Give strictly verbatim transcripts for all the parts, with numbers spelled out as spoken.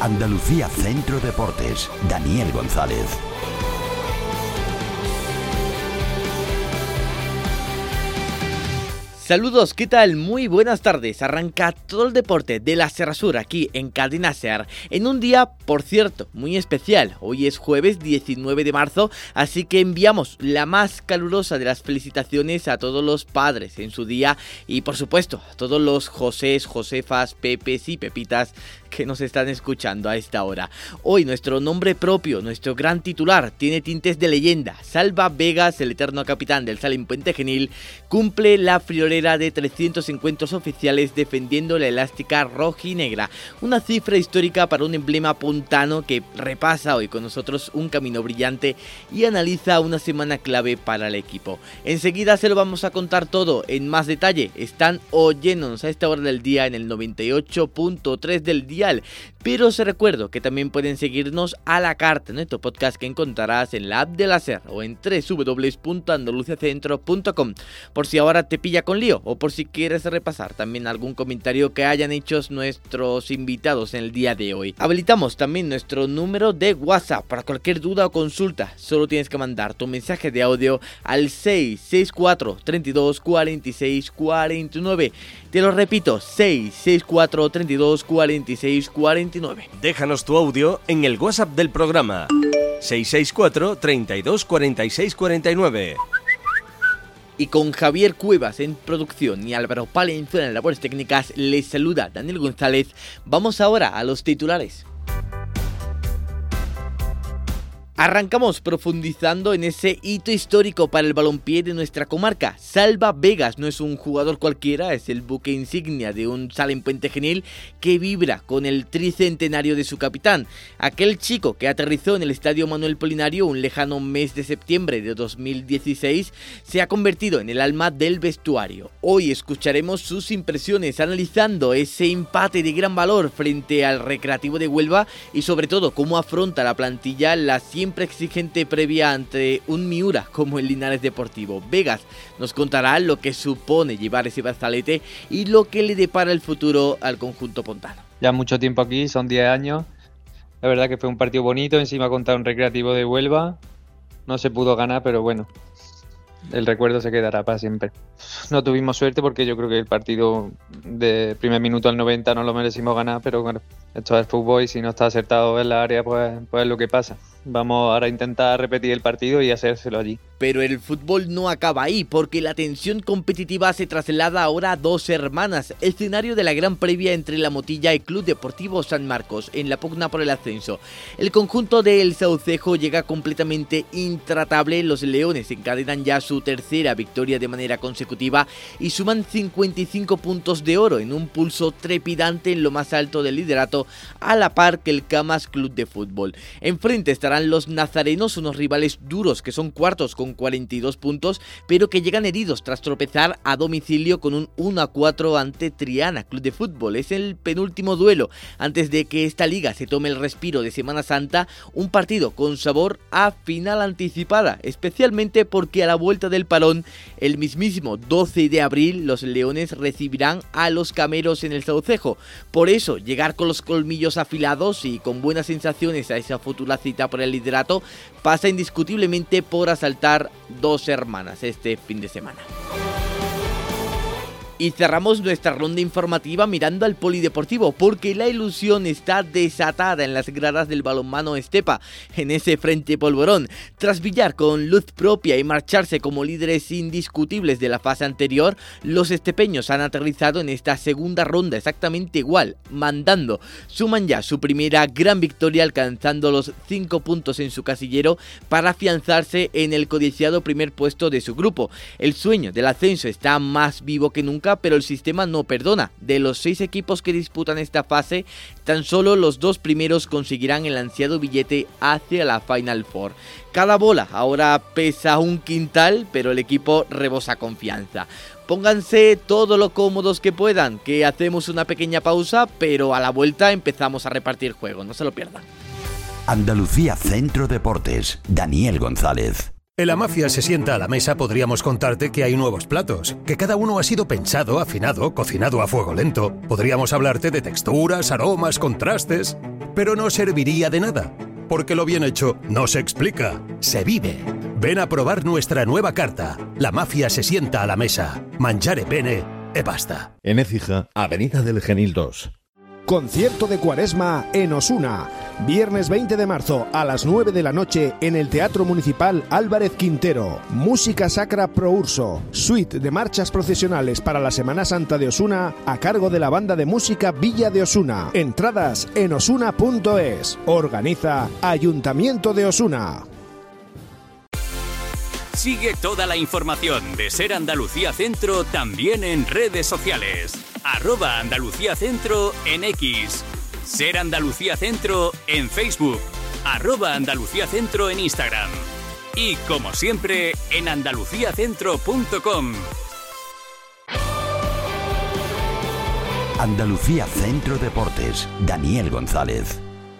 Andalucía Centro Deportes, Daniel González. Saludos, ¿qué tal? Muy buenas tardes. Arranca todo el deporte de la Serra Sur aquí en Cadena Ser. En un día, por cierto, muy especial. Hoy es jueves diecinueve de marzo, así que enviamos la más calurosa de las felicitaciones a todos los padres en su día y, por supuesto, a todos los Josés, Josefas, Pepes y Pepitas que nos están escuchando a esta hora. Hoy nuestro nombre propio, nuestro gran titular, tiene tintes de leyenda. Salva Vegas, el eterno capitán del Salem Puente Genil, cumple la friolera de trescientos encuentros oficiales defendiendo la elástica rojinegra. Una cifra histórica para un emblema puntano que repasa hoy con nosotros un camino brillante y analiza una semana clave para el equipo. Enseguida se lo vamos a contar todo en más detalle. Están oyéndonos a esta hora del día en el noventa y ocho punto tres del día. Pero os recuerdo que también pueden seguirnos a la carta en nuestro podcast que encontrarás en la app de la Ser o en doble u doble u doble u punto andaluciacentro punto com, por si ahora te pilla con lío o por si quieres repasar también algún comentario que hayan hecho nuestros invitados en el día de hoy. Habilitamos también nuestro número de WhatsApp para cualquier duda o consulta. Solo tienes que mandar tu mensaje de audio al seis seis cuatro, treinta y dos, cuarenta y seis, cuarenta y nueve. Te lo repito, seis seis cuatro, treinta y dos, cuarenta y seis, cuarenta y nueve. Déjanos tu audio en el WhatsApp del programa seis seis cuatro, treinta y dos, cuarenta y seis, cuarenta y nueve. Y con Javier Cuevas en producción y Álvaro Palenzuela en labores técnicas, les saluda Daniel González. Vamos ahora a los titulares. Arrancamos profundizando en ese hito histórico para el balompié de nuestra comarca. Salva Vegas no es un jugador cualquiera, es el buque insignia de un Salem Puente Genil que vibra con el tricentenario de su capitán. Aquel chico que aterrizó en el Estadio Manuel Polinario un lejano mes de septiembre de dos mil dieciséis se ha convertido en el alma del vestuario. Hoy escucharemos sus impresiones analizando ese empate de gran valor frente al Recreativo de Huelva y sobre todo cómo afronta la plantilla la siempre exigente previa ante un Miura como el Linares Deportivo. Vegas nos contará lo que supone llevar ese brazalete y lo que le depara el futuro al conjunto pontano. Ya mucho tiempo aquí, son diez años. La verdad que fue un partido bonito, encima contra un Recreativo de Huelva. No se pudo ganar, pero bueno, el recuerdo se quedará para siempre. No tuvimos suerte porque yo creo que el partido de primer minuto al noventa no lo merecimos ganar, pero bueno, esto es fútbol y si no está acertado en la área, pues, pues es lo que pasa. Vamos ahora a intentar repetir el partido y hacérselo allí. Pero el fútbol no acaba ahí, porque la tensión competitiva se traslada ahora a Dos Hermanas, escenario de la gran previa entre La Motilla y Club Deportivo San Marcos, en la pugna por el ascenso. El conjunto de El Saucejo llega completamente intratable. Los leones encadenan ya su tercera victoria de manera consecutiva y suman cincuenta y cinco puntos de oro en un pulso trepidante en lo más alto del liderato, a la par que el Camas Club de Fútbol. Enfrente estarán los nazarenos, unos rivales duros que son cuartos con cuarenta y dos puntos, pero que llegan heridos tras tropezar a domicilio con un uno a cuatro ante Triana Club de Fútbol. Es el penúltimo duelo antes de que esta liga se tome el respiro de Semana Santa, un partido con sabor a final anticipada, especialmente porque a la vuelta del parón, el mismísimo doce de abril, los leones recibirán a los cameros en el Saucejo. Por eso, llegar con los colmillos afilados y con buenas sensaciones a esa futura cita por el liderato pasa indiscutiblemente por asaltar Dos Hermanas este fin de semana. Y cerramos nuestra ronda informativa mirando al polideportivo, porque la ilusión está desatada en las gradas del balonmano Estepa, en ese frente polvorón. Tras brillar con luz propia y marcharse como líderes indiscutibles de la fase anterior, los estepeños han aterrizado en esta segunda ronda exactamente igual, mandando. Suman ya su primera gran victoria, alcanzando los cinco puntos en su casillero para afianzarse en el codiciado primer puesto de su grupo. El sueño del ascenso está más vivo que nunca, pero el sistema no perdona. De los seis equipos que disputan esta fase, tan solo los dos primeros conseguirán el ansiado billete hacia la Final Four. Cada bola ahora pesa un quintal, pero el equipo rebosa confianza. Pónganse todo lo cómodos que puedan, que hacemos una pequeña pausa, pero a la vuelta empezamos a repartir juego, no se lo pierdan. Andalucía Centro Deportes, Daniel González. En la mafia se sienta a la mesa podríamos contarte que hay nuevos platos, que cada uno ha sido pensado, afinado, cocinado a fuego lento. Podríamos hablarte de texturas, aromas, contrastes. pero no serviría de nada, porque lo bien hecho no se explica, se vive. Ven a probar nuestra nueva carta. La mafia se sienta a la mesa. Mangiare bene e basta. En Écija, Avenida del Genil dos. Concierto de Cuaresma en Osuna. Viernes veinte de marzo a las nueve de la noche en el Teatro Municipal Álvarez Quintero. Música sacra pro urso. Suite de marchas procesionales para la Semana Santa de Osuna a cargo de la banda de música Villa de Osuna. Entradas en osuna punto es. Organiza Ayuntamiento de Osuna. Sigue toda la información de Ser Andalucía Centro también en redes sociales. Arroba Andalucía Centro en X. Ser Andalucía Centro en Facebook. Arroba Andalucía Centro en Instagram. Y como siempre, en andalucía centro punto com. Andalucía Centro Deportes. Daniel González.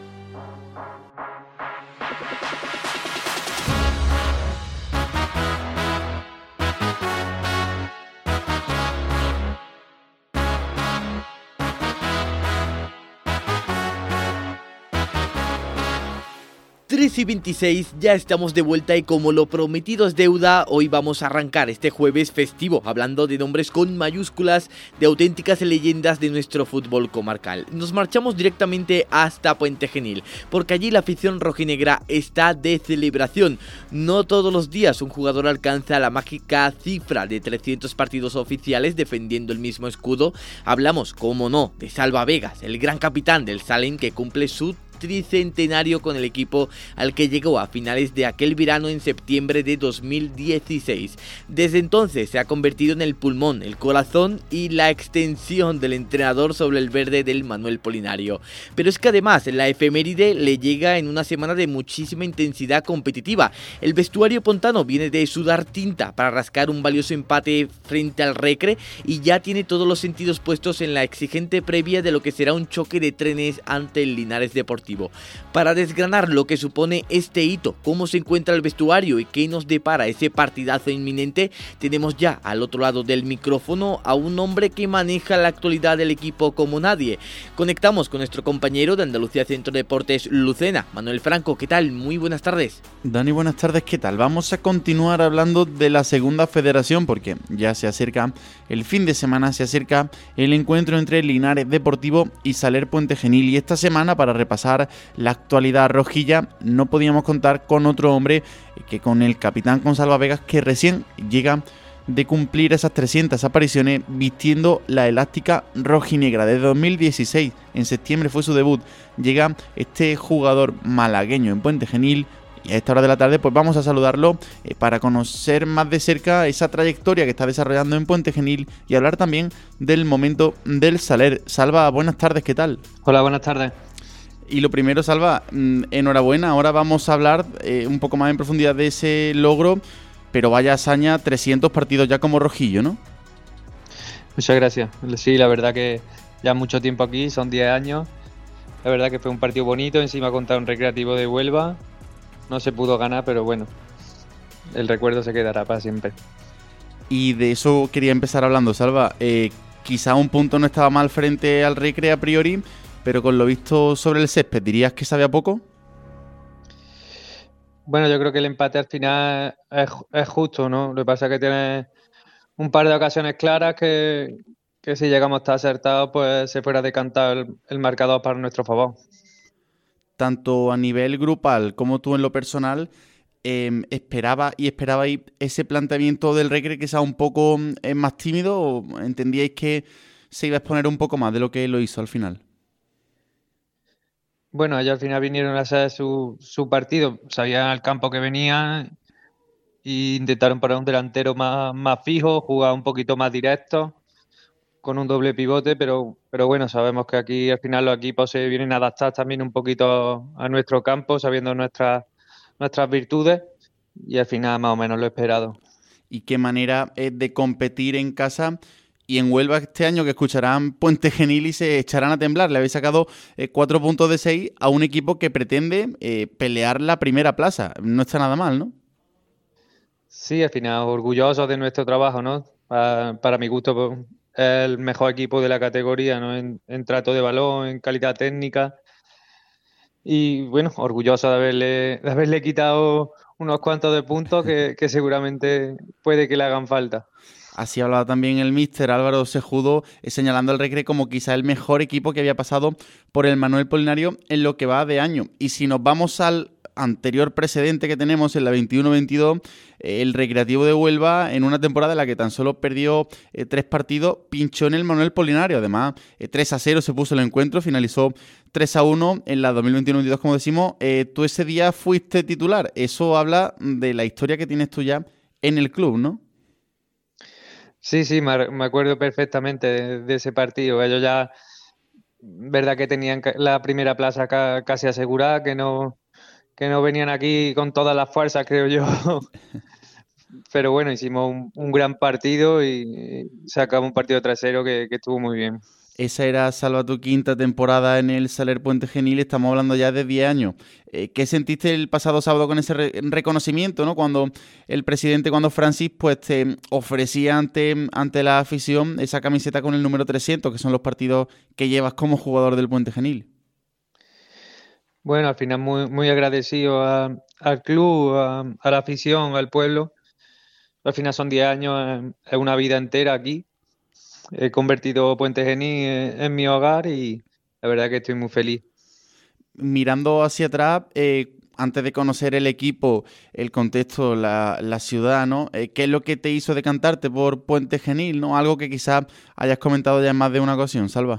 tres y veintiséis, ya estamos de vuelta y como lo prometido es deuda, hoy vamos a arrancar este jueves festivo hablando de nombres con mayúsculas, de auténticas leyendas de nuestro fútbol comarcal. Nos marchamos directamente hasta Puente Genil, porque allí la afición rojinegra está de celebración. No todos los días un jugador alcanza la mágica cifra de trescientos partidos oficiales defendiendo el mismo escudo. Hablamos, como no, de Salva Vegas, el gran capitán del Salem que cumple su tricentenario con el equipo al que llegó a finales de aquel verano en septiembre de dos mil dieciséis. Desde entonces se ha convertido en el pulmón, el corazón y la extensión del entrenador sobre el verde del Manuel Polinario. Pero es que además la efeméride le llega en una semana de muchísima intensidad competitiva. El vestuario pontano viene de sudar tinta para rascar un valioso empate frente al Recre y ya tiene todos los sentidos puestos en la exigente previa de lo que será un choque de trenes ante el Linares Deportivo. Para desgranar lo que supone este hito, cómo se encuentra el vestuario y qué nos depara ese partidazo inminente, tenemos ya al otro lado del micrófono a un hombre que maneja la actualidad del equipo como nadie. Conectamos con nuestro compañero de Andalucía Centro Deportes Lucena, Manuel Franco. ¿Qué tal? Muy buenas tardes. Dani, buenas tardes. ¿Qué tal? Vamos a continuar hablando de la segunda federación porque ya se acerca el fin de semana, se acerca el encuentro entre Linares Deportivo y Saler Puente Genil, y esta semana, para repasar la actualidad rojilla, no podíamos contar con otro hombre que con el capitán, con Salva Vegas, que recién llega de cumplir esas trescientas apariciones vistiendo la elástica rojinegra. Desde dos mil dieciséis, en septiembre fue su debut, llega este jugador malagueño en Puente Genil. Y a esta hora de la tarde pues vamos a saludarlo eh, para conocer más de cerca esa trayectoria que está desarrollando en Puente Genil y hablar también del momento del Saler. Salva, buenas tardes, ¿qué tal? Hola, buenas tardes. Y lo primero, Salva, enhorabuena. Ahora vamos a hablar eh, un poco más en profundidad de ese logro, pero vaya hazaña, trescientos partidos ya como rojillo, ¿no? Muchas gracias. Sí, la verdad que ya mucho tiempo aquí, son diez años. La verdad que fue un partido bonito, encima contra un Recreativo de Huelva. No se pudo ganar, pero bueno, el recuerdo se quedará para siempre. Y de eso quería empezar hablando, Salva. Eh, quizá un punto no estaba mal frente al Recre a priori, pero con lo visto sobre el césped, ¿dirías que sabe a poco? Bueno, yo creo que el empate al final es, es justo, ¿no? Lo que pasa es que tiene un par de ocasiones claras que, que si llegamos a estar acertados, pues se fuera a decantar el, el marcador para nuestro favor. Tanto a nivel grupal como tú en lo personal, eh, ¿esperaba y esperabais ese planteamiento del Recre que sea un poco eh, más tímido, o entendíais que se iba a exponer un poco más de lo que lo hizo al final? Bueno, ellos al final vinieron a hacer su, su partido, sabían al campo que venían e intentaron poner un delantero más, más fijo, jugar un poquito más directo, con un doble pivote, pero, pero bueno, sabemos que aquí al final los equipos se vienen a adaptar también un poquito a nuestro campo, sabiendo nuestras, nuestras virtudes, y al final más o menos lo esperado. ¿Y qué manera es de competir en casa y en Huelva este año, que escucharán Puente Genil y se echarán a temblar? Le habéis sacado eh, cuatro puntos de seis a un equipo que pretende eh, pelear la primera plaza. No está nada mal, ¿no? Sí, al final orgullosos de nuestro trabajo, ¿no? Para, para mi gusto, pues, el mejor equipo de la categoría, ¿no? En, en trato de balón, en calidad técnica. y bueno, orgulloso de haberle, de haberle quitado unos cuantos de puntos que, que seguramente puede que le hagan falta. Así hablaba también el míster Álvaro Sejudo, eh, señalando al Recre como quizá el mejor equipo que había pasado por el Manuel Polinario en lo que va de año. Y si nos vamos al anterior precedente que tenemos en la veintiuno veintidós, eh, el Recreativo de Huelva, en una temporada en la que tan solo perdió eh, tres partidos, pinchó en el Manuel Polinario. Además, eh, tres a cero se puso el encuentro, finalizó tres a uno en la dos mil veintiuno veintidós, como decimos. Eh, tú ese día fuiste titular. Eso habla de la historia que tienes tú ya en el club, ¿no? Sí, sí, me, me acuerdo perfectamente de, de ese partido. Ellos ya, verdad que tenían la primera plaza ca, casi asegurada, que no, que no venían aquí con todas las fuerzas, creo yo. Pero bueno, hicimos un, un gran partido y sacamos un partido trasero que, que estuvo muy bien. Esa era, Salva, tu quinta temporada en el Saler Puente Genil. Estamos hablando ya de diez años. Eh, ¿Qué sentiste el pasado sábado con ese re reconocimiento, ¿no? Cuando el presidente, cuando Francis, pues te ofrecía ante, ante la afición esa camiseta con el número trescientos, que son los partidos que llevas como jugador del Puente Genil? Bueno, al final muy, muy agradecido a, al club, a, a la afición, al pueblo. Al final son diez años, es una vida entera aquí. He convertido Puente Genil en, en mi hogar y la verdad que estoy muy feliz. Mirando hacia atrás, eh, antes de conocer el equipo, el contexto, la, la ciudad, ¿no? Eh, ¿Qué es lo que te hizo decantarte por Puente Genil, ¿no? Algo que quizás hayas comentado ya en más de una ocasión, Salva.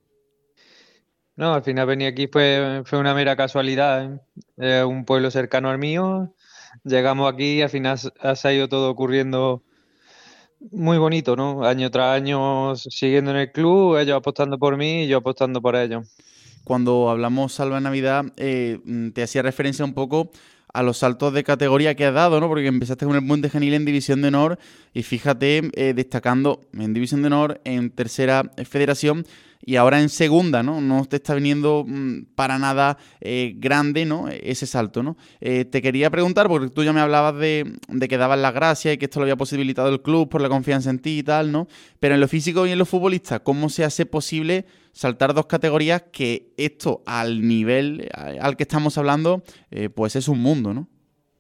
No, al final venir aquí fue, fue una mera casualidad, ¿eh? Eh, un pueblo cercano al mío. Llegamos aquí y al final ha, ha ido todo ocurriendo muy bonito, ¿no? Año tras año siguiendo en el club, ellos apostando por mí y yo apostando por ellos. Cuando hablamos, Salva, en Navidad, eh, te hacía referencia un poco a los saltos de categoría que has dado, ¿no? Porque empezaste con el Puente Genil en División de Honor y fíjate, eh, destacando en División de Honor, en Tercera Federación y ahora en Segunda, ¿no? No te está viniendo mmm, para nada eh, grande, ¿no? Ese salto, ¿no? Eh, te quería preguntar, porque tú ya me hablabas de, de que dabas las gracias y que esto lo había posibilitado el club por la confianza en ti y tal, ¿no? Pero en lo físico y en lo futbolista, ¿cómo se hace posible saltar dos categorías que esto, al nivel al que estamos hablando, eh, pues es un mundo, ¿no?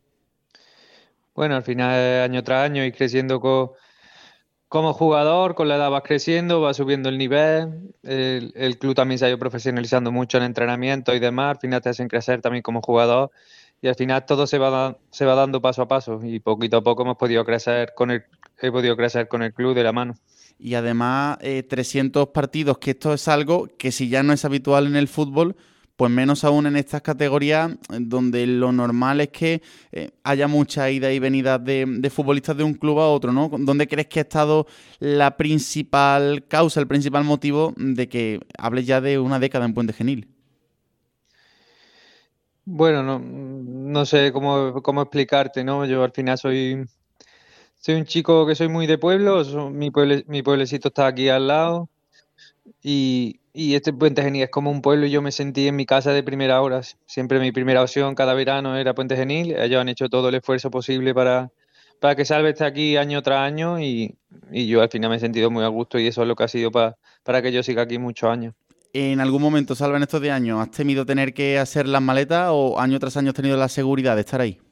Bueno, al final, año tras año, ir creciendo co, como jugador, con la edad vas creciendo, vas subiendo el nivel, el, el club también se ha ido profesionalizando mucho en entrenamiento y demás, al final te hacen crecer también como jugador y al final todo se va, da, se va dando paso a paso y poquito a poco hemos podido crecer con el, he podido crecer con el club de la mano. Y además eh, trescientos partidos, que esto es algo que si ya no es habitual en el fútbol, pues menos aún en estas categorías donde lo normal es que eh, haya mucha ida y venida de, de futbolistas de un club a otro, ¿no? ¿Dónde crees que ha estado la principal causa, el principal motivo de que hables ya de una década en Puente Genil? Bueno, no, no sé cómo, cómo explicarte, ¿no? Yo al final soy... Soy un chico que soy muy de pueblo, so, mi, pueble, mi pueblecito está aquí al lado y, y este Puente Genil es como un pueblo y yo me sentí en mi casa de primera hora. Siempre mi primera opción cada verano era Puente Genil, ellos han hecho todo el esfuerzo posible para, para que Salve esté aquí año tras año y, y yo al final me he sentido muy a gusto y eso es lo que ha sido pa, para que yo siga aquí muchos años. ¿En algún momento, Salva, en estos diez años, has temido tener que hacer las maletas o año tras año has tenido la seguridad de estar ahí?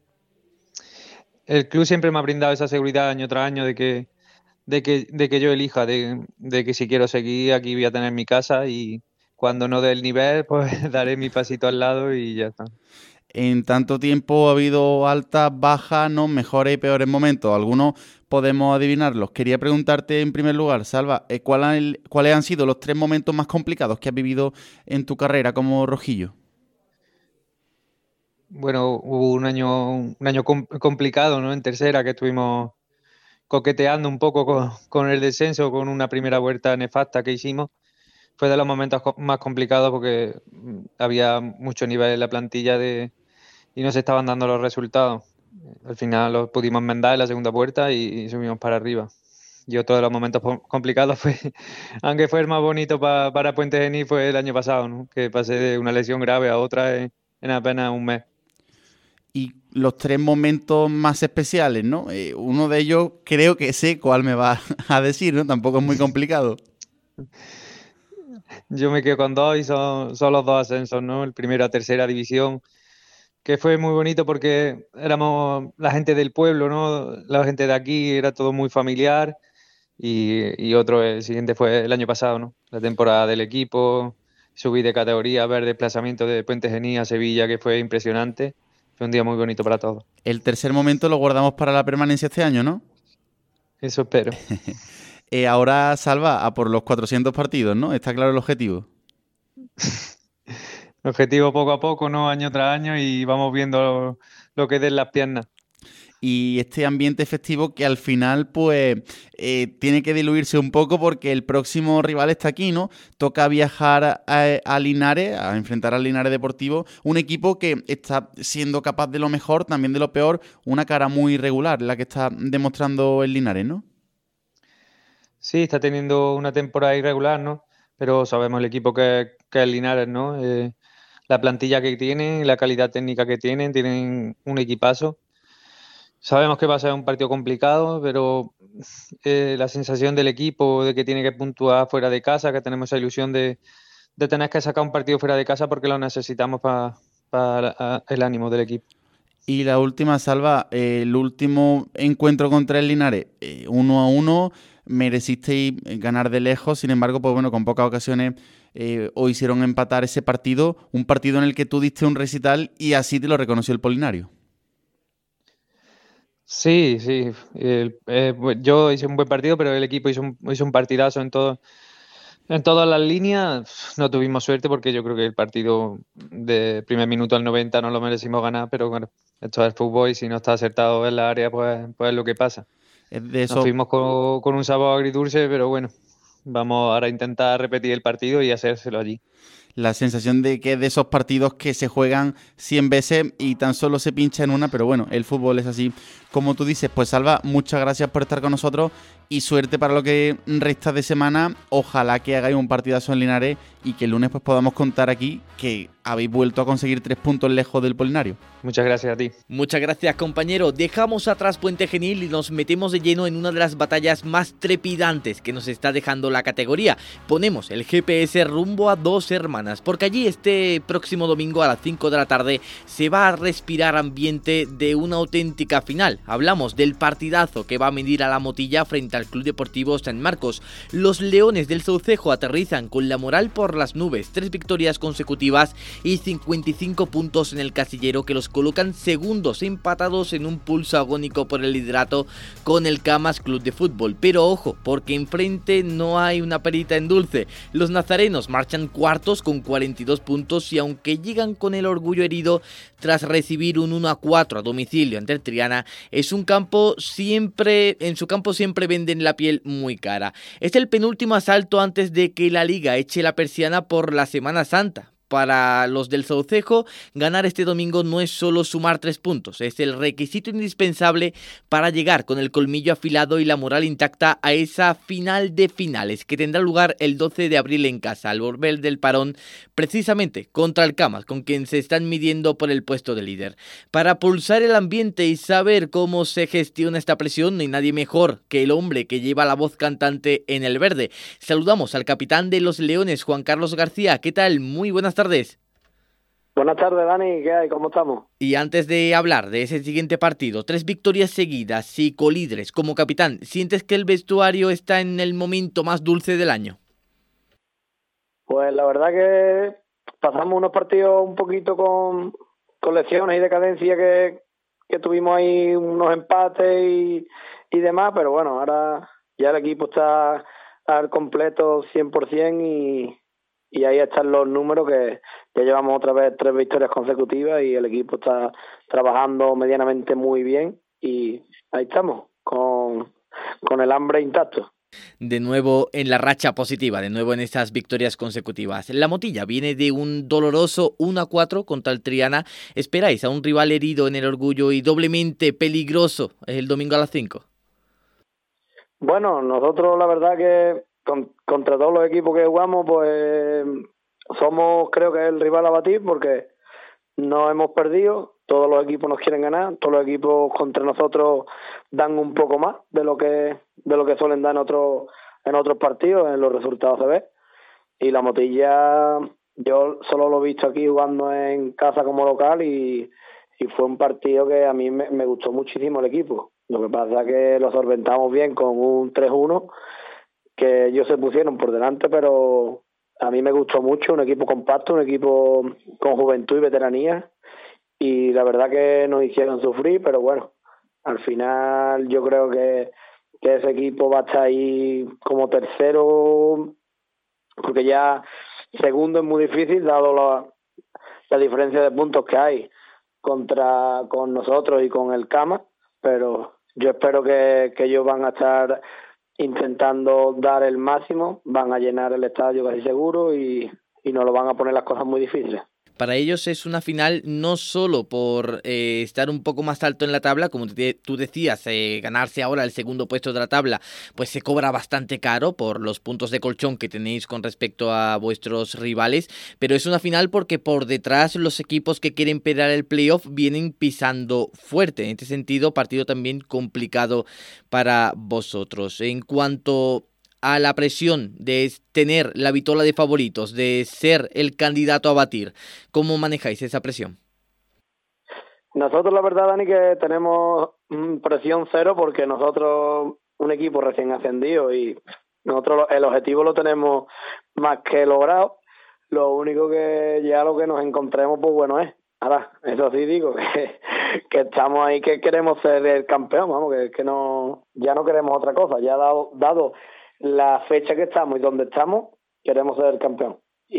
El club siempre me ha brindado esa seguridad año tras año de que, de que, de que yo elija, de, de que si quiero seguir aquí voy a tener mi casa y cuando no dé el nivel, pues daré mi pasito al lado y ya está. En tanto tiempo ha habido altas, bajas, ¿no? Mejores y peores momentos. Algunos podemos adivinarlos. Quería preguntarte en primer lugar, Salva, ¿cuál, ¿cuáles han sido los tres momentos más complicados que has vivido en tu carrera como rojillo? Bueno, hubo un año, un año complicado, ¿no? En tercera, que estuvimos coqueteando un poco con, con el descenso, con una primera vuelta nefasta que hicimos. Fue de los momentos más complicados porque había mucho nivel en la plantilla de, y no se estaban dando los resultados. Al final los pudimos enmendar en la segunda vuelta y, y subimos para arriba. Y otro de los momentos complicados fue, aunque fue el más bonito pa, para Puente Genil, fue el año pasado, ¿no? Que pasé de una lesión grave a otra en, en apenas un mes. Y los tres momentos más especiales, ¿no? Eh, uno de ellos creo que sé cuál me va a decir, ¿no? Tampoco es muy complicado. Yo me quedo con dos y son, son los dos ascensos, ¿no? El primero a tercera división, que fue muy bonito porque éramos la gente del pueblo, ¿no? La gente de aquí, era todo muy familiar. Y, y otro, el siguiente fue el año pasado, ¿no? La temporada del equipo, subí de categoría, ver desplazamiento de Puente Genil a Sevilla, que fue impresionante. Fue un día muy bonito para todos. El tercer momento lo guardamos para la permanencia este año, ¿no? Eso espero. eh, ahora, Salva, a por los cuatrocientos partidos, ¿no? Está claro el objetivo. Objetivo poco a poco, ¿no? Año tras año, y vamos viendo lo, lo que den las piernas. Y este ambiente festivo que al final pues eh, tiene que diluirse un poco porque el próximo rival está aquí, ¿no? Toca viajar a, a Linares, a enfrentar al Linares Deportivo, un equipo que está siendo capaz de lo mejor, también de lo peor, una cara muy irregular, la que está demostrando el Linares, ¿no? Sí, está teniendo una temporada irregular, ¿no? Pero sabemos el equipo que, que es Linares, ¿no? Eh, la plantilla que tienen, la calidad técnica que tienen, tienen un equipazo. Sabemos que va a ser un partido complicado, pero eh, la sensación del equipo de que tiene que puntuar fuera de casa, que tenemos esa ilusión de, de tener que sacar un partido fuera de casa porque lo necesitamos para pa el ánimo del equipo. Y la última, Salva, eh, el último encuentro contra el Linares, eh, uno a uno, merecisteis ganar de lejos, sin embargo, pues bueno, con pocas ocasiones eh, os hicieron empatar ese partido, un partido en el que tú diste un recital y así te lo reconoció el Polinario. Sí, sí. El, eh, yo hice un buen partido, pero el equipo hizo un, hizo un partidazo en todo, en todas las líneas. No tuvimos suerte porque yo creo que el partido de primer minuto al noventa no lo merecimos ganar, pero bueno, esto es fútbol y si no está acertado en la área, pues, pues es lo que pasa. Es de eso... Nos fuimos con, con un sabor agridulce, pero bueno, vamos ahora a intentar repetir el partido y hacérselo allí. La sensación de que es de esos partidos que se juegan cien veces y tan solo se pincha en una, pero bueno, el fútbol es así. Como tú dices, pues Salva, muchas gracias por estar con nosotros y suerte para lo que resta de semana. Ojalá que hagáis un partidazo en Linares y que el lunes pues podamos contar aquí que habéis vuelto a conseguir tres puntos lejos del Polinario. Muchas gracias a ti. Muchas gracias, compañero. Dejamos atrás Puente Genil y nos metemos de lleno en una de las batallas más trepidantes que nos está dejando la categoría. Ponemos el G P S rumbo a Dos Hermanas, porque allí este próximo domingo a las cinco de la tarde se va a respirar ambiente de una auténtica final. Hablamos del partidazo que va a medir a la Motilla frente al Club Deportivo San Marcos. Los Leones del Saucejo aterrizan con la moral por las nubes, tres victorias consecutivas y cincuenta y cinco puntos en el casillero que los colocan segundos empatados en un pulso agónico por el liderato con el Camas Club de Fútbol. Pero ojo, porque enfrente no hay una perita en dulce. Los nazarenos marchan cuartos con cuarenta y dos puntos y aunque llegan con el orgullo herido tras recibir un uno a cuatro a domicilio ante el Triana, es un campo siempre, en su campo siempre venden la piel muy cara. Es el penúltimo asalto antes de que la liga eche la persiana por la Semana Santa. Para los del Saucejo, ganar este domingo no es solo sumar tres puntos, es el requisito indispensable para llegar con el colmillo afilado y la moral intacta a esa final de finales que tendrá lugar el doce de abril en casa, al volver del parón, precisamente contra el Camas, con quien se están midiendo por el puesto de líder. Para pulsar el ambiente y saber cómo se gestiona esta presión, no hay nadie mejor que el hombre que lleva la voz cantante en el verde. Saludamos al capitán de los Leones, Juan Carlos García. ¿Qué tal? Muy buenas tardes. tardes. Buenas tardes, Dani, ¿qué hay? ¿Cómo estamos? Y antes de hablar de ese siguiente partido, tres victorias seguidas y colíderes como capitán, ¿sientes que el vestuario está en el momento más dulce del año? Pues la verdad que pasamos unos partidos un poquito con, con lesiones y decadencia que, que tuvimos ahí, unos empates y, y demás, pero bueno, ahora ya el equipo está al completo cien por ciento y... Y ahí están los números que ya llevamos otra vez tres victorias consecutivas y el equipo está trabajando medianamente muy bien y ahí estamos, con, con el hambre intacto. De nuevo en la racha positiva, de nuevo en estas victorias consecutivas. La Motilla viene de un doloroso uno a cuatro contra el Triana. ¿Esperáis a un rival herido en el orgullo y doblemente peligroso el domingo a las cinco? Bueno, nosotros la verdad que Con, contra todos los equipos que jugamos, pues somos, creo que el rival a batir porque no hemos perdido, todos los equipos nos quieren ganar, todos los equipos contra nosotros dan un poco más de lo que de lo que suelen dar en otros en otros partidos, en los resultados se ve. y la Motilla, yo solo lo he visto aquí jugando en casa como local y, y fue un partido que a mí me, me gustó muchísimo el equipo. Lo que pasa es que lo solventamos bien con un tres uno, que ellos se pusieron por delante, pero a mí me gustó mucho, un equipo compacto, un equipo con juventud y veteranía, y la verdad que nos hicieron sufrir, pero bueno, al final yo creo que, que ese equipo va a estar ahí como tercero, porque ya segundo es muy difícil, dado la, la diferencia de puntos que hay contra con nosotros y con el Cama, pero yo espero que, que ellos van a estar intentando dar el máximo, van a llenar el estadio casi seguro y, y nos lo van a poner las cosas muy difíciles. Para ellos es una final no solo por eh, estar un poco más alto en la tabla, como te, tú decías, eh, ganarse ahora el segundo puesto de la tabla, pues se cobra bastante caro por los puntos de colchón que tenéis con respecto a vuestros rivales, pero es una final porque por detrás los equipos que quieren pelear el playoff vienen pisando fuerte. En este sentido, partido también complicado para vosotros. En cuanto a la presión de tener la vitola de favoritos, de ser el candidato a batir, ¿cómo manejáis esa presión? Nosotros la verdad, Dani, que tenemos presión cero porque nosotros, un equipo recién ascendido y nosotros el objetivo lo tenemos más que logrado. Lo único que ya lo que nos encontremos, pues bueno es. Ahora, eso sí digo, que, que estamos ahí, que queremos ser el campeón, vamos, que, que no, ya no queremos otra cosa, ya dado, dado la fecha que estamos y donde estamos, queremos ser el campeón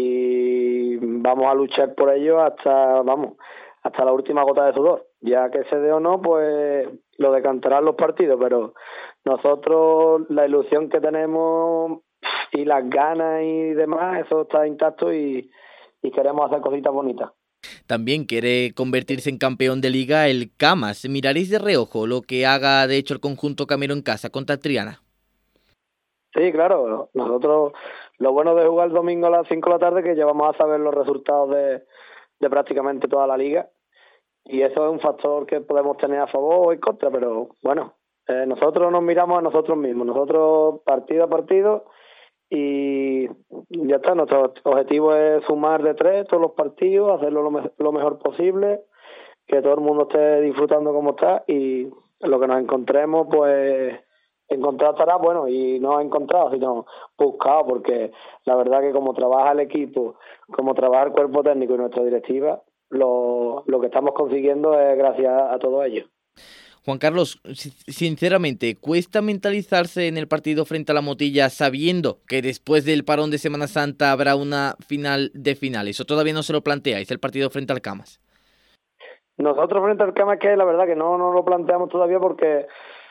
y vamos a luchar por ello hasta, vamos, hasta la última gota de sudor. Ya que se dé o no, pues lo decantarán los partidos, pero nosotros la ilusión que tenemos y las ganas y demás, eso está intacto y, y queremos hacer cositas bonitas. También quiere convertirse en campeón de liga el Camas. ¿Miraréis de reojo lo que haga de hecho el conjunto camero en casa contra Triana? Sí, claro. Nosotros, lo bueno de jugar el domingo a las cinco de la tarde es que ya vamos a saber los resultados de, de prácticamente toda la liga. Y eso es un factor que podemos tener a favor o en contra, pero bueno, eh, nosotros nos miramos a nosotros mismos, nosotros partido a partido y ya está. Nuestro objetivo es sumar de tres todos los partidos, hacerlo lo, me- lo mejor posible, que todo el mundo esté disfrutando como está y lo que nos encontremos, pues encontrado estará, bueno, y no encontrado, sino buscado, porque la verdad que como trabaja el equipo, como trabaja el cuerpo técnico y nuestra directiva, lo, lo que estamos consiguiendo es gracias a todo ello. Juan Carlos, sinceramente, ¿cuesta mentalizarse en el partido frente a la Motilla sabiendo que después del parón de Semana Santa habrá una final de finales? ¿O todavía no se lo planteáis el partido frente al Camas? Nosotros frente al Camas, que la verdad que no, no lo planteamos todavía porque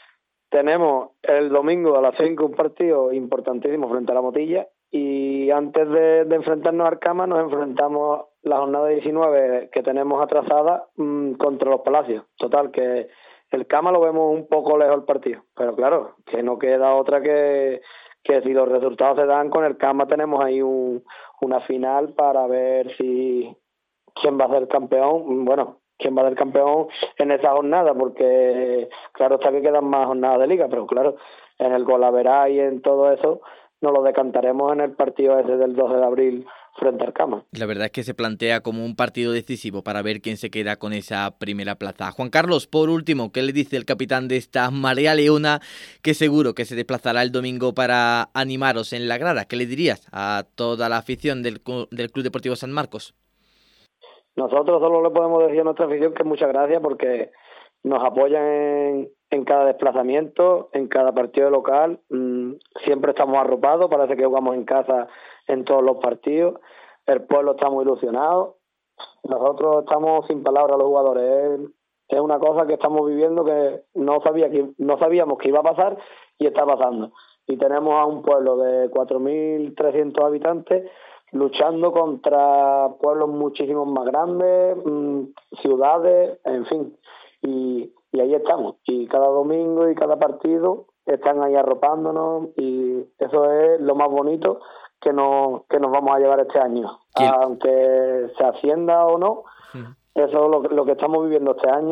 tenemos el domingo a las cinco un partido importantísimo frente a la Motilla y antes de, de enfrentarnos al Camas nos enfrentamos la jornada diecinueve que tenemos atrasada mmm, contra los Palacios. Total, que el Camas lo vemos un poco lejos el partido, pero claro, que no queda otra que, que si los resultados se dan con el Camas tenemos ahí un, una final para ver si quién va a ser campeón. Bueno, quién va a ser campeón en esa jornada, porque claro está que quedan más jornadas de liga, pero claro, en el Golaverá y en todo eso nos lo decantaremos en el partido ese del doce de abril frente al Camas. La verdad es que se plantea como un partido decisivo para ver quién se queda con esa primera plaza. Juan Carlos, por último, ¿qué le dice el capitán de esta marea leona que seguro que se desplazará el domingo para animaros en la grada? ¿Qué le dirías a toda la afición del, del Club Deportivo San Marcos? Nosotros solo le podemos decir a nuestra afición que muchas gracias porque nos apoyan en, en cada desplazamiento, en cada partido local. Mm, siempre estamos arropados, parece que jugamos en casa en todos los partidos. El pueblo está muy ilusionado. Nosotros estamos sin palabras los jugadores. Es, es una cosa que estamos viviendo que no sabía que no sabíamos que iba a pasar y está pasando. Y tenemos a un pueblo de cuatro mil trescientos habitantes luchando contra pueblos muchísimos más grandes, mmm, ciudades, en fin. Y, y ahí estamos. Y cada domingo y cada partido están ahí arropándonos y eso es lo más bonito que nos, que nos vamos a llevar este año. ¿Quién? Aunque se ascienda o no, uh-huh. Eso es lo, lo que estamos viviendo este año,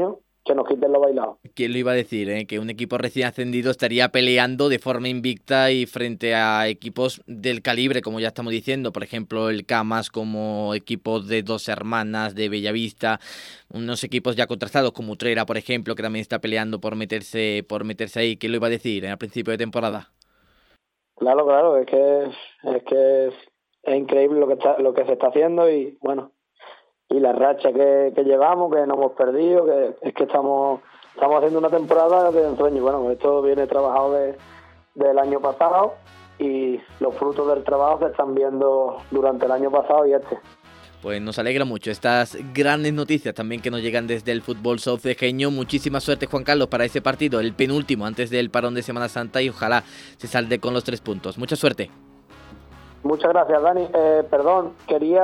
que nos quiten lo bailado. ¿Quién lo iba a decir? Eh? Que un equipo recién ascendido estaría peleando de forma invicta y frente a equipos del calibre, como ya estamos diciendo, por ejemplo el Camas, como equipos de Dos Hermanas, de Bellavista, unos equipos ya contrastados como Utrera, por ejemplo, que también está peleando por meterse por meterse ahí. ¿Quién lo iba a decir eh, al principio de temporada? Claro, claro, es que es que es, es increíble lo que está, lo que se está haciendo y bueno, y la racha que, que llevamos, que no hemos perdido, que es que estamos estamos haciendo una temporada de ensueño. Bueno, esto viene trabajado de, del año pasado y los frutos del trabajo se están viendo durante el año pasado y este. Pues nos alegra mucho estas grandes noticias también que nos llegan desde el fútbol saucejeño. Muchísima suerte, Juan Carlos, para ese partido, el penúltimo antes del parón de Semana Santa, y ojalá se salde con los tres puntos. Mucha suerte. Muchas gracias, Dani. Eh, perdón, quería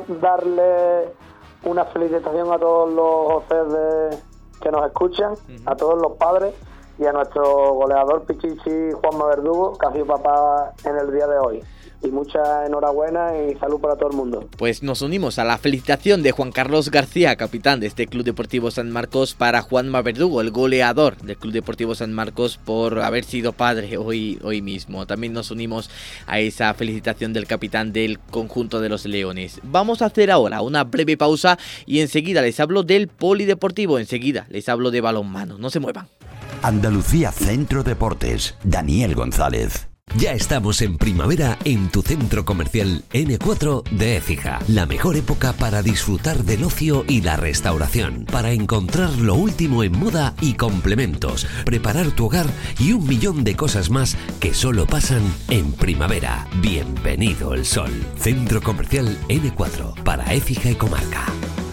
darle una felicitación a todos los José de, que nos escuchan, uh-huh. a todos los padres y a nuestro goleador Pichichi Juanma Verdugo, que ha sido papá en el día de hoy. Y mucha enhorabuena y salud para todo el mundo. Pues nos unimos a la felicitación de Juan Carlos García, capitán de este Club Deportivo San Marcos, para Juanma Verdugo, el goleador del Club Deportivo San Marcos, por haber sido padre hoy, hoy mismo. También nos unimos a esa felicitación del capitán del conjunto de los Leones. Vamos a hacer ahora una breve pausa y enseguida les hablo del polideportivo, enseguida les hablo de balonmano. No se muevan. Andalucía Centro Deportes, Daniel González. Ya estamos en primavera en tu centro comercial ene cuatro de Écija. La mejor época para disfrutar del ocio y la restauración, para encontrar lo último en moda y complementos, preparar tu hogar y un millón de cosas más que solo pasan en primavera. Bienvenido el sol. Centro comercial ene cuatro para Écija y comarca.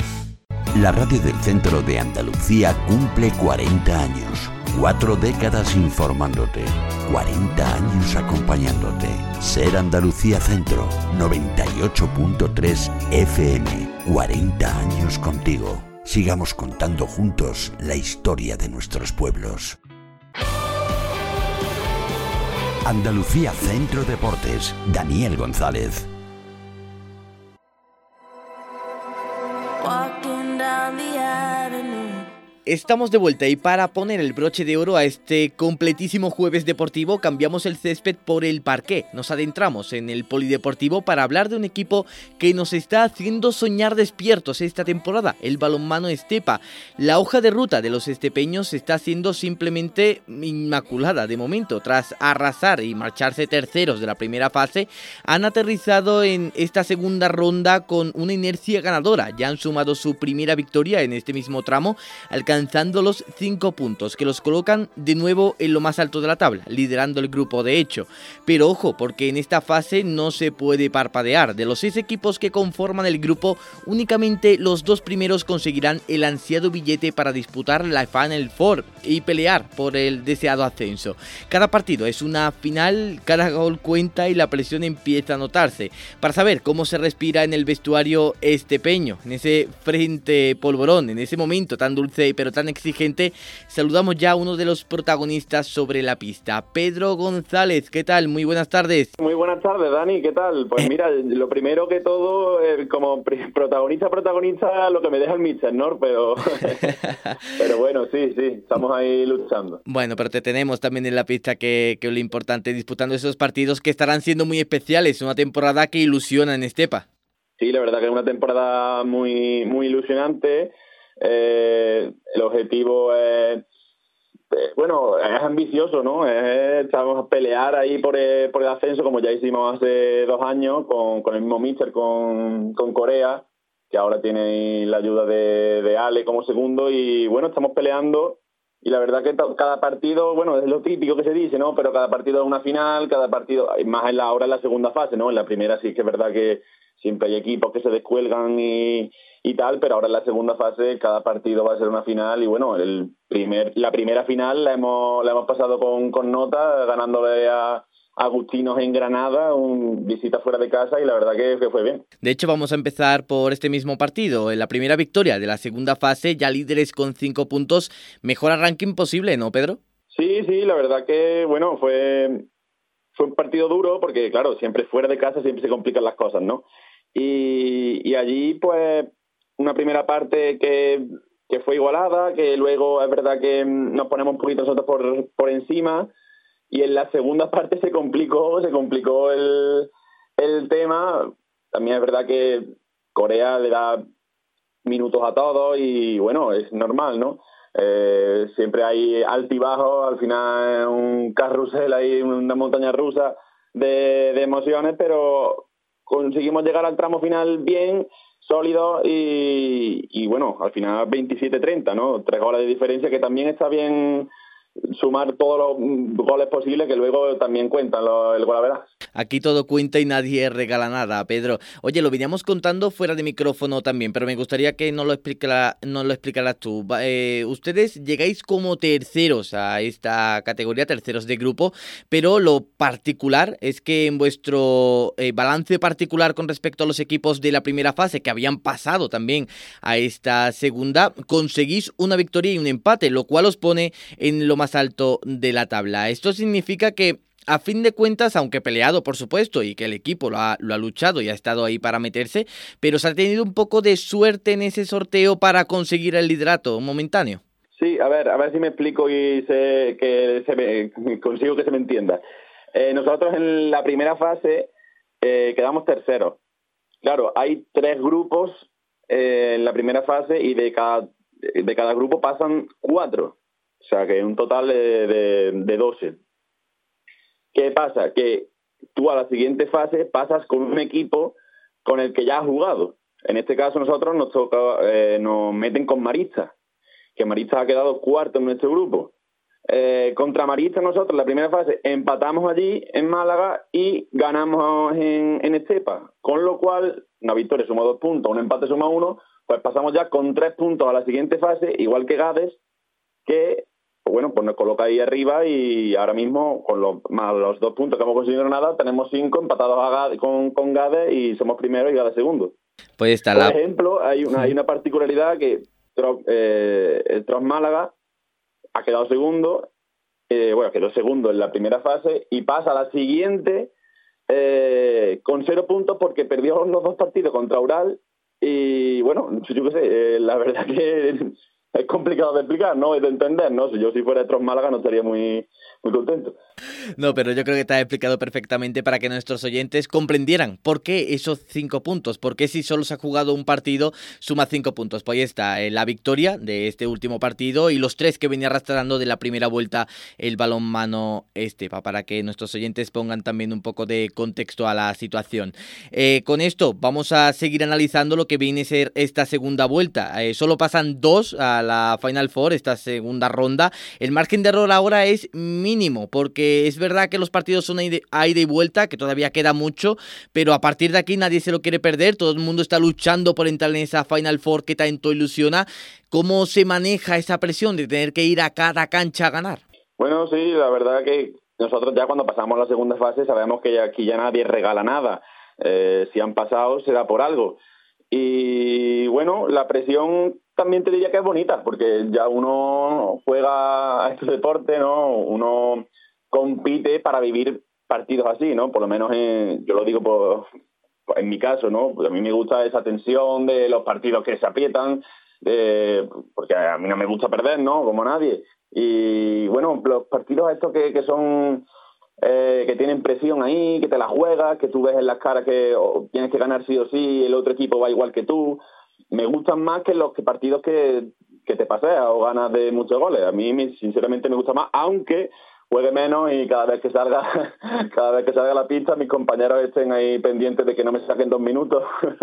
La radio del centro de Andalucía cumple cuarenta años. Cuatro décadas informándote, cuarenta años acompañándote. Ser Andalucía Centro, noventa y ocho punto tres F M, cuarenta años contigo. Sigamos contando juntos la historia de nuestros pueblos. Andalucía Centro Deportes, Daniel González. Walking down the avenue. Estamos de vuelta y para poner el broche de oro a este completísimo jueves deportivo cambiamos el césped por el parqué. Nos adentramos en el polideportivo para hablar de un equipo que nos está haciendo soñar despiertos esta temporada, el balonmano Estepa. La hoja de ruta de los estepeños está siendo simplemente inmaculada de momento. Tras arrasar y marcharse terceros de la primera fase, han aterrizado en esta segunda ronda con una inercia ganadora. Ya han sumado su primera victoria en este mismo tramo, alcanzando alcanzando los cinco puntos que los colocan de nuevo en lo más alto de la tabla, liderando el grupo de hecho. Pero ojo, porque en esta fase no se puede parpadear. De los seis equipos que conforman el grupo, únicamente los dos primeros conseguirán el ansiado billete para disputar la Final Four y pelear por el deseado ascenso. Cada partido es una final, cada gol cuenta y la presión empieza a notarse. Para saber cómo se respira en el vestuario estepeño, en ese frente polvorón, en ese momento tan dulce pero tan exigente, saludamos ya a uno de los protagonistas sobre la pista, Pedro González. ¿Qué tal? Muy buenas tardes. Muy buenas tardes, Dani. ¿Qué tal? Pues mira, lo primero que todo, eh, como protagonista, protagonista, lo que me deja el míster, ¿no? Pero, pero bueno, sí, sí, estamos ahí luchando. Bueno, pero te tenemos también en la pista, que, que es lo importante, disputando esos partidos que estarán siendo muy especiales, una temporada que ilusiona en Estepa. Sí, la verdad que es una temporada muy, muy ilusionante. Eh, el objetivo es, eh, bueno, es ambicioso, ¿no? Es, estamos a pelear ahí por el, por el ascenso, como ya hicimos hace dos años con, con el mismo míster, con, con Corea, que ahora tiene la ayuda de, de Ale como segundo, y bueno, estamos peleando, y la verdad que cada partido, bueno, es lo típico que se dice, ¿no? Pero cada partido es una final, cada partido, más en la, ahora en la segunda fase, ¿no? En la primera sí que es verdad que siempre hay equipos que se descuelgan y, y tal, pero ahora en la segunda fase cada partido va a ser una final y bueno, el primer la primera final la hemos la hemos pasado con, con nota, ganándole a Agustinos en Granada, un visita fuera de casa, y la verdad que, que fue bien. De hecho, vamos a empezar por este mismo partido. En la primera victoria de la segunda fase, ya líderes con cinco puntos, mejor arranque imposible, ¿no, Pedro? Sí, sí, la verdad que, bueno, fue, fue un partido duro porque, claro, siempre fuera de casa siempre se complican las cosas, ¿no? Y, y allí, pues, una primera parte que que fue igualada, que luego es verdad que nos ponemos un poquito nosotros por, por encima, y en la segunda parte se complicó, se complicó el, el tema. También es verdad que Corea le da minutos a todos y bueno, es normal, ¿no? Eh, siempre hay altibajos, al final un carrusel, hay una montaña rusa de, de emociones, pero conseguimos llegar al tramo final bien, sólido y, y bueno, al final veintisiete treinta, ¿no? Tres goles de diferencia, que también está bien sumar todos los goles posibles, que luego también cuentan los, el golaveras. Aquí todo cuenta y nadie regala nada, Pedro. Oye, lo veníamos contando fuera de micrófono también, pero me gustaría que nos lo explicara, nos lo explicaras tú. Eh, ustedes llegáis como terceros a esta categoría, terceros de grupo, pero lo particular es que en vuestro eh, balance particular con respecto a los equipos de la primera fase, que habían pasado también a esta segunda, conseguís una victoria y un empate, lo cual os pone en lo más alto de la tabla. Esto significa que, a fin de cuentas, aunque peleado, por supuesto, y que el equipo lo ha, lo ha luchado y ha estado ahí para meterse, pero se ha tenido un poco de suerte en ese sorteo para conseguir el liderato momentáneo. Sí, a ver, a ver si me explico y sé que se me, consigo que se me entienda. Eh, nosotros en la primera fase eh, quedamos terceros. Claro, hay tres grupos eh, en la primera fase y de cada, de cada grupo pasan cuatro. O sea, que un total de, de, de doce. ¿Qué pasa? Que tú a la siguiente fase pasas con un equipo con el que ya has jugado. En este caso nosotros nos toca, eh, nos meten con Maristas, que Maristas ha quedado cuarto en nuestro grupo. Eh, contra Maristas nosotros en la primera fase empatamos allí en Málaga y ganamos en, en Estepa, con lo cual una victoria suma dos puntos, un empate suma uno, pues pasamos ya con tres puntos a la siguiente fase, igual que Gades, que bueno, pues nos coloca ahí arriba y ahora mismo con los, más los dos puntos que hemos conseguido en Granada, tenemos cinco empatados a Gade, con, con Gades y somos primero y Gades segundo. Pues está Por la... ejemplo, hay una, hay una particularidad que eh, el Tros Málaga ha quedado segundo, eh, bueno, quedó segundo en la primera fase y pasa a la siguiente eh, con cero puntos porque perdió los dos partidos contra Ural y bueno, yo qué sé, eh, la verdad que es complicado de explicar, ¿no? Es de entender, ¿no? Si yo si fuera de Tros Málaga no estaría muy, muy contento. No, pero yo creo que está explicado perfectamente para que nuestros oyentes comprendieran por qué esos cinco puntos, por qué si solo se ha jugado un partido suma cinco puntos. Pues ahí está eh, la victoria de este último partido y los tres que venía arrastrando de la primera vuelta el balonmano Estepa, para que nuestros oyentes pongan también un poco de contexto a la situación. Eh, con esto vamos a seguir analizando lo que viene a ser esta segunda vuelta. Eh, solo pasan dos a la Final Four, esta segunda ronda. El margen de error ahora es mínimo, porque es verdad que los partidos son a ida y vuelta, que todavía queda mucho, pero a partir de aquí nadie se lo quiere perder, todo el mundo está luchando por entrar en esa Final Four que tanto ilusiona. ¿Cómo se maneja esa presión de tener que ir a cada cancha a ganar? Bueno, sí, la verdad que nosotros ya cuando pasamos la segunda fase sabemos que aquí ya nadie regala nada. Eh, si han pasado será por algo. Y bueno, la presión también te diría que es bonita, porque ya uno juega a este deporte, ¿no? Uno compite para vivir partidos así, ¿no? Por lo menos en, yo lo digo por, en mi caso, ¿no? Pues a mí me gusta esa tensión de los partidos que se aprietan, de, porque a mí no me gusta perder, ¿no? Como nadie. Y bueno, los partidos estos que, que son... Eh, que tienen presión ahí, que te la juegas, que tú ves en las caras que oh, tienes que ganar sí o sí, el otro equipo va igual que tú. Me gustan más que los que partidos que, que te paseas o ganas de muchos goles. A mí, sinceramente, me gusta más, aunque juegue menos y cada vez que salga cada vez que salga a la pista mis compañeros estén ahí pendientes de que no me saquen dos minutos.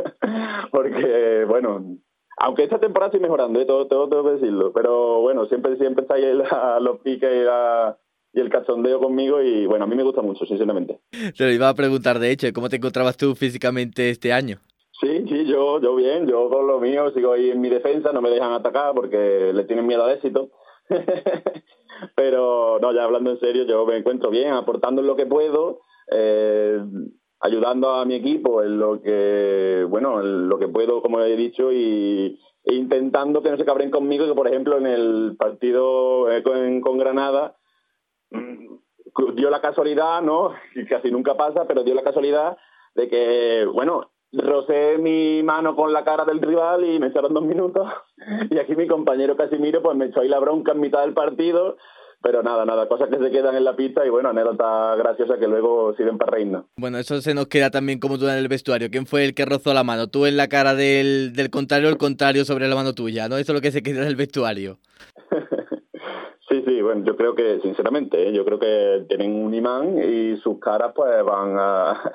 Porque, bueno, aunque esta temporada estoy mejorando, ¿eh? todo, todo tengo que decirlo, pero bueno, siempre siempre está ahí la, los piques y la... y el cachondeo conmigo y bueno, a mí me gusta mucho, sinceramente. Te lo iba a preguntar, de hecho, ¿cómo te encontrabas tú físicamente este año? Sí, sí, yo yo bien, yo con lo mío sigo ahí en mi defensa, no me dejan atacar porque le tienen miedo al éxito. Pero no, ya hablando en serio, yo me encuentro bien, aportando en lo que puedo, eh, ayudando a mi equipo en lo que, bueno, en lo que puedo, como he dicho, y e intentando que no se cabren conmigo, que por ejemplo en el partido eh, con, con Granada, dio la casualidad, ¿no? Y casi nunca pasa, pero dio la casualidad de que, bueno, rocé mi mano con la cara del rival y me echaron dos minutos. Y aquí mi compañero Casimiro pues me echó ahí la bronca en mitad del partido. Pero nada, nada, cosas que se quedan en la pista y bueno, anécdota graciosa que luego sirven para reírnos. Bueno, eso se nos queda también como tú en el vestuario. ¿Quién fue el que rozó la mano? ¿Tú en la cara del, del contrario o el contrario sobre la mano tuya? ¿No? Eso es lo que se queda en el vestuario. Sí, sí, bueno, yo creo que, sinceramente, ¿eh? yo creo que tienen un imán y sus caras pues van a...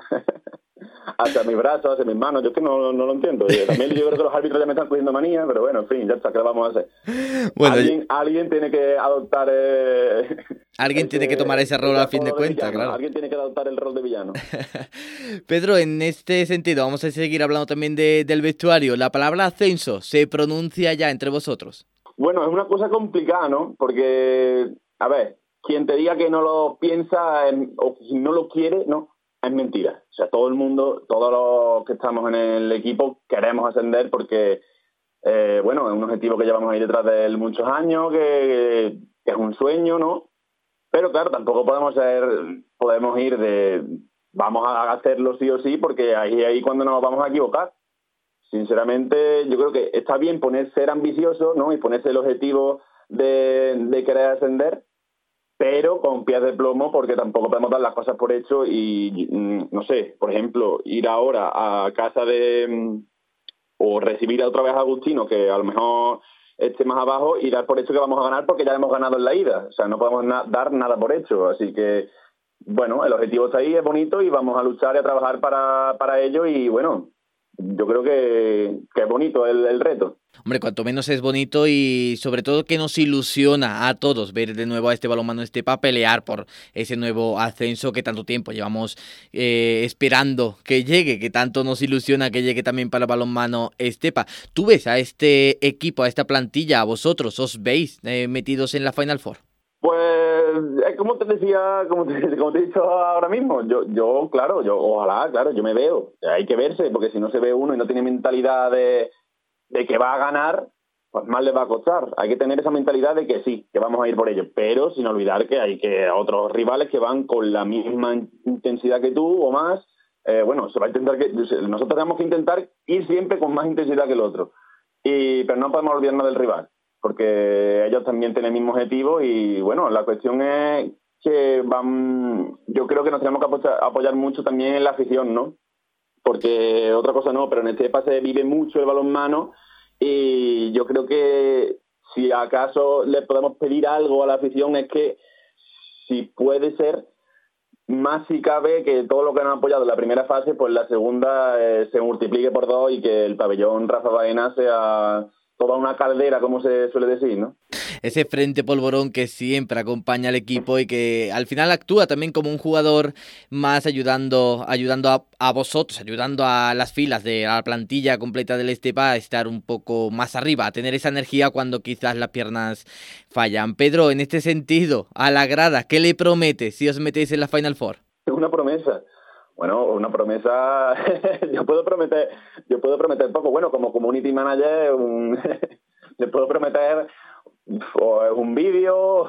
hacia mis brazos, hacia mis manos, yo es que no, no lo entiendo. Y también yo creo que los árbitros ya me están cogiendo manía, pero bueno, en fin, ya está, ¿qué le vamos a hacer? Bueno, alguien, alguien tiene que adoptar... Eh, alguien ese, tiene que tomar ese rol a fin de cuentas, claro. Alguien tiene que adoptar el rol de villano. Pedro, en este sentido, vamos a seguir hablando también de, del vestuario. La palabra ascenso, ¿se pronuncia ya entre vosotros? Bueno, es una cosa complicada, ¿no? Porque, a ver, quien te diga que no lo piensa en, o que no lo quiere, no, es mentira. O sea, todo el mundo, todos los que estamos en el equipo queremos ascender porque, eh, bueno, es un objetivo que llevamos ahí detrás de él muchos años, que, que es un sueño, ¿no? Pero claro, tampoco podemos ser, podemos ir de, vamos a hacerlo sí o sí, porque ahí ahí cuando nos vamos a equivocar. Sinceramente, yo creo que está bien poner ser ambicioso, ¿no? Y ponerse el objetivo de, de querer ascender, pero con pies de plomo, porque tampoco podemos dar las cosas por hecho y, no sé, por ejemplo, ir ahora a casa de... o recibir otra vez a Agustino, que a lo mejor esté más abajo, y dar por hecho que vamos a ganar porque ya hemos ganado en la ida. O sea, no podemos na- dar nada por hecho. Así que, bueno, el objetivo está ahí, es bonito, y vamos a luchar y a trabajar para, para ello, y bueno... Yo creo que, que es bonito el, el reto. Hombre, cuanto menos es bonito y sobre todo que nos ilusiona a todos ver de nuevo a este balonmano Estepa pelear por ese nuevo ascenso que tanto tiempo llevamos eh, esperando que llegue, que tanto nos ilusiona que llegue también para el balonmano Estepa. ¿Tú ves a este equipo, a esta plantilla, a vosotros, os veis eh, metidos en la Final Four? Pues es como te decía, como te, como te he dicho ahora mismo, yo, yo claro, yo ojalá, claro, yo me veo, hay que verse, porque si no se ve uno y no tiene mentalidad de, de que va a ganar, pues más le va a costar. Hay que tener esa mentalidad de que sí, que vamos a ir por ello, pero sin olvidar que hay que otros rivales que van con la misma intensidad que tú o más, eh, bueno, se va a intentar que nosotros tenemos que intentar ir siempre con más intensidad que el otro, y pero no podemos olvidarnos del rival, porque ellos también tienen el mismo objetivo y, bueno, la cuestión es que van, yo creo que nos tenemos que apoyar, apoyar mucho también en la afición, ¿no? Porque otra cosa no, pero en Estepa se vive mucho el balonmano y yo creo que si acaso le podemos pedir algo a la afición es que, si puede ser, más si cabe, que todo lo que nos han apoyado en la primera fase, pues la segunda eh, se multiplique por dos y que el pabellón Rafa Baena sea... toda una caldera, como se suele decir, ¿no? Ese frente polvorón que siempre acompaña al equipo y que al final actúa también como un jugador más ayudando ayudando a, a vosotros, ayudando a las filas de la plantilla completa del Estepa a estar un poco más arriba, a tener esa energía cuando quizás las piernas fallan. Pedro, en este sentido, a la grada, ¿qué le promete si os metéis en la Final Four? Es una promesa. Bueno, una promesa, yo puedo prometer, yo puedo prometer poco. Bueno, como community manager, un, le puedo prometer o un vídeo,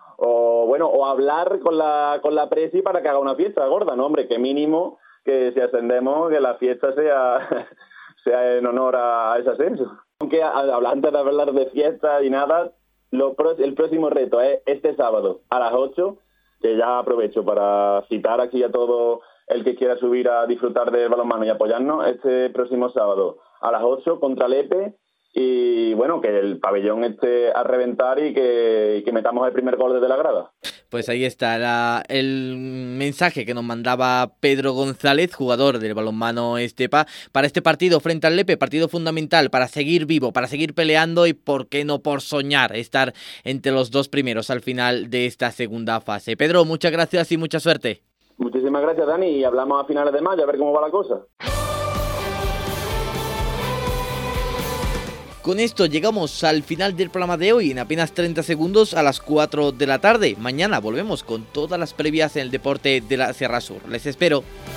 o bueno, o hablar con la con la presi para que haga una fiesta gorda, ¿no? Hombre, que mínimo que si ascendemos, que la fiesta sea, sea en honor a, a ese ascenso. Aunque antes de hablar de fiesta y nada, lo, el próximo reto es este sábado a las ocho, que ya aprovecho para citar aquí a todo el que quiera subir a disfrutar del balonmano y apoyarnos este próximo sábado a las ocho contra Lepe, y bueno, que el pabellón esté a reventar y que, y que metamos el primer gol desde la grada. Pues ahí está la, el mensaje que nos mandaba Pedro González, jugador del balonmano Estepa, para este partido frente al Lepe, partido fundamental para seguir vivo, para seguir peleando y, por qué no, por soñar, estar entre los dos primeros al final de esta segunda fase. Pedro, muchas gracias y mucha suerte. Muchísimas gracias, Dani, y hablamos a finales de mayo a ver cómo va la cosa. Con esto llegamos al final del programa de hoy, en apenas treinta segundos, a las cuatro de la tarde. Mañana volvemos con todas las previas en el deporte de la Sierra Sur. Les espero.